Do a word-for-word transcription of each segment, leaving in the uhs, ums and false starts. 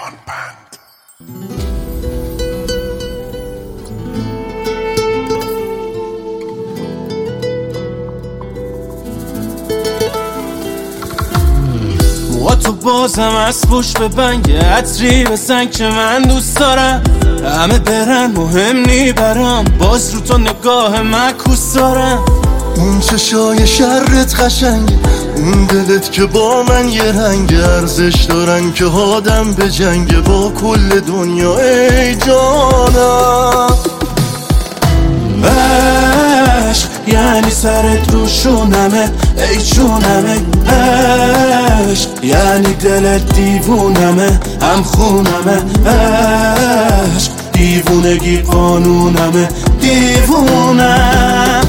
کمان بند. موها تو بازم از پشت به بنگ عطری بزن که من دوست دارم، همه برن مهم نی برام، باز رو تو نگاه معکوس دارم. اون چشای شرت قشنگه، اون دلت که با من یه رنگ ارزش دارن که آدم به جنگ با کل دنیا. ای جانم عشق یعنی سرت رو شونمه، ای جونمه. عشق یعنی دلت دیوونمه، هم خونمه. عشق دیوونگی قانونمه، دیوونم.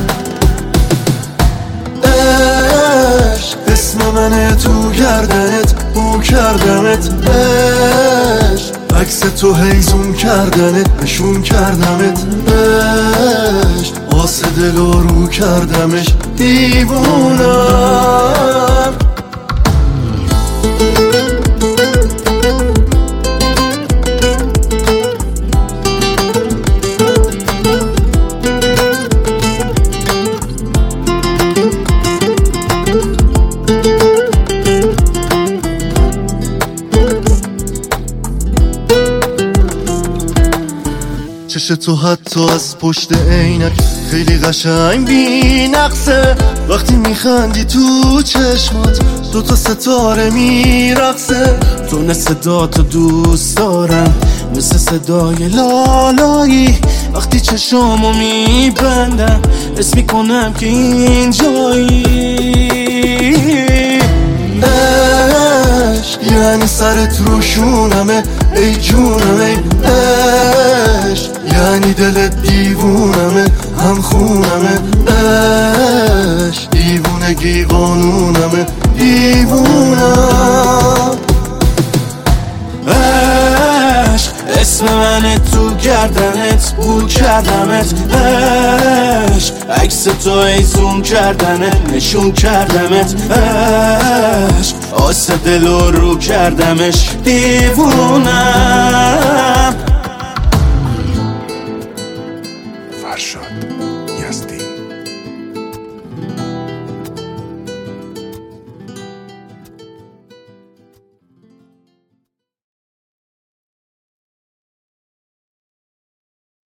عشق اسم منه تو گردنت، بو کردمت. عشق عکس تو هیزون کردنت، نشون کردمت. عشق واسه دل رو کردمش دیوونم. چش تو حتی از پشت عینک خیلی قشنگ بی نقصه، وقتی میخندی تو چشمات دوتا ستاره میرقصه. تون صداتو دوست دارم مثل صدای لالایی، وقتی چشامو میبندم حس میکنم که اینجایی. عشق یعنی سرت رو شونمه، ای جونمه. عشق یعنی دلت دیوونمه، هم خونمه. عشق دیوونگی قانونمه، دیوونم. عشق اسم منه تو گردنت، بو کردمت. عشق عکس تو ایزون کردنت، نشون کردمت. عشق آسه دل رو کردمش دیوونم. فرشاد